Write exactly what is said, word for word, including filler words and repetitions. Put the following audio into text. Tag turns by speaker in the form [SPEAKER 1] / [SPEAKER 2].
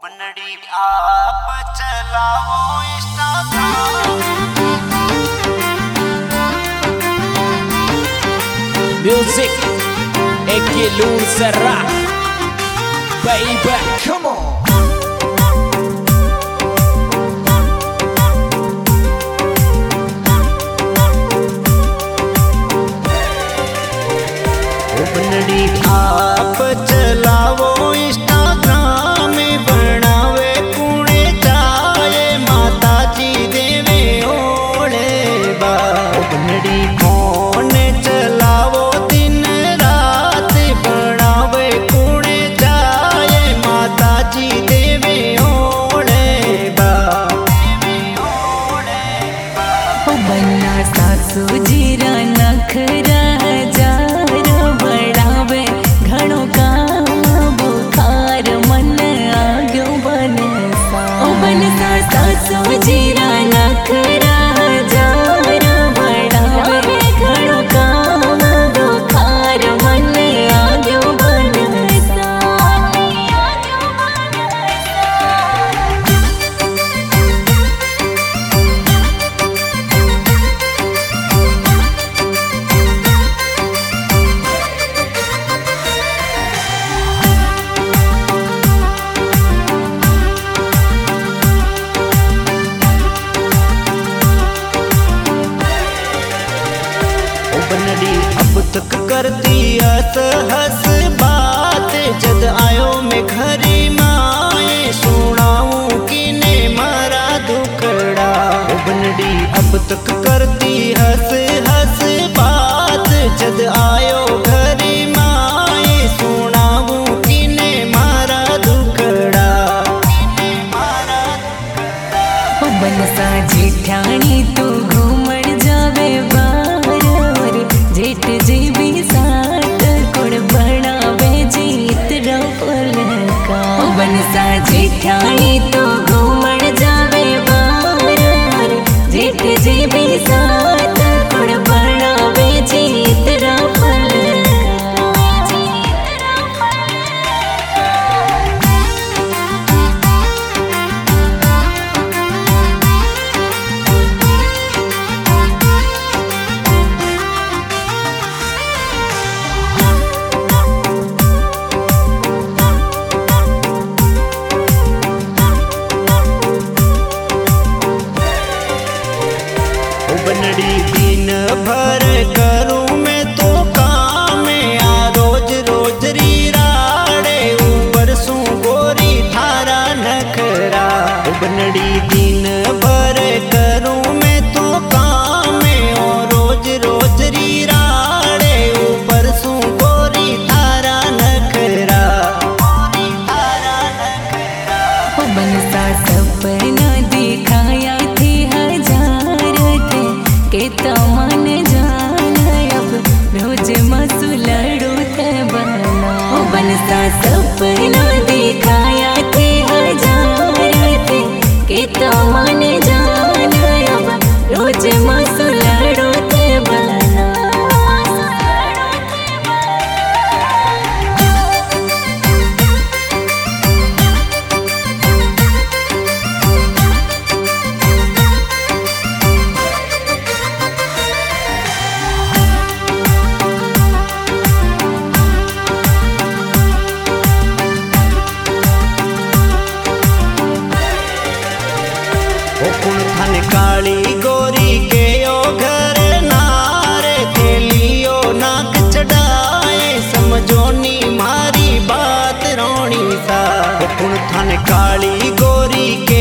[SPEAKER 1] बनड़ी आप चलाओ Instagram.
[SPEAKER 2] Music, Eki Loon Serra, baby, come on.
[SPEAKER 1] बनड़ी आप चलावो इंस्टाग्राम में बनावे कुणे जाए माता जी देवे ओले बा। बनड़ी फोन चलावो दिन रात बनावे कुणे जाए माता जी देवे ओले बा।
[SPEAKER 3] बन्ना सासू जीरा नखरा जीरा नखरा जार बढ़ावे घणो काम बुखार मन आग्यो बनसा।
[SPEAKER 1] बनड़ी अब तक करती हस हस बात जद आयो मैं घरी माए सुनाऊं किने मारा दुखड़ा। बनड़ी अब तक करती हस हस बात जद आयो घरी माए सुनाऊं किने मारा दुखड़ा।
[SPEAKER 3] बनसा जेठानी तू घूमण जावे जेठ जी भी साथ कुड़ बनावे जीत रफल का। बनसा जेठानी तो घूमण जावे बार जेठ जी भी साथ कुड़ बनावे जीत रफल
[SPEAKER 1] बनड़ी दिन भर करूं मैं तो काम आ रोज रोज री राड़े ऊपर सू गोरी थारा नखरा। बनड़ी दिन भर करूं मैं तो काम ओ रोज रोज री राड़े ऊपर सू गोरी थारा नखरा।
[SPEAKER 3] बनसा सपना दिखाया थी हजार थे के तमन जान अब रोज मसुलड़ू थे बना। बनसा सपना दिखाया थे हजार थे के तमन जान अब रोज मसुलड़ू थे बना।
[SPEAKER 1] थाने काली गोरी के ओ घर नारे थेलियो नाक चढ़ाए समझोनी मारी बात रोणी सा। थाने काली गोरी के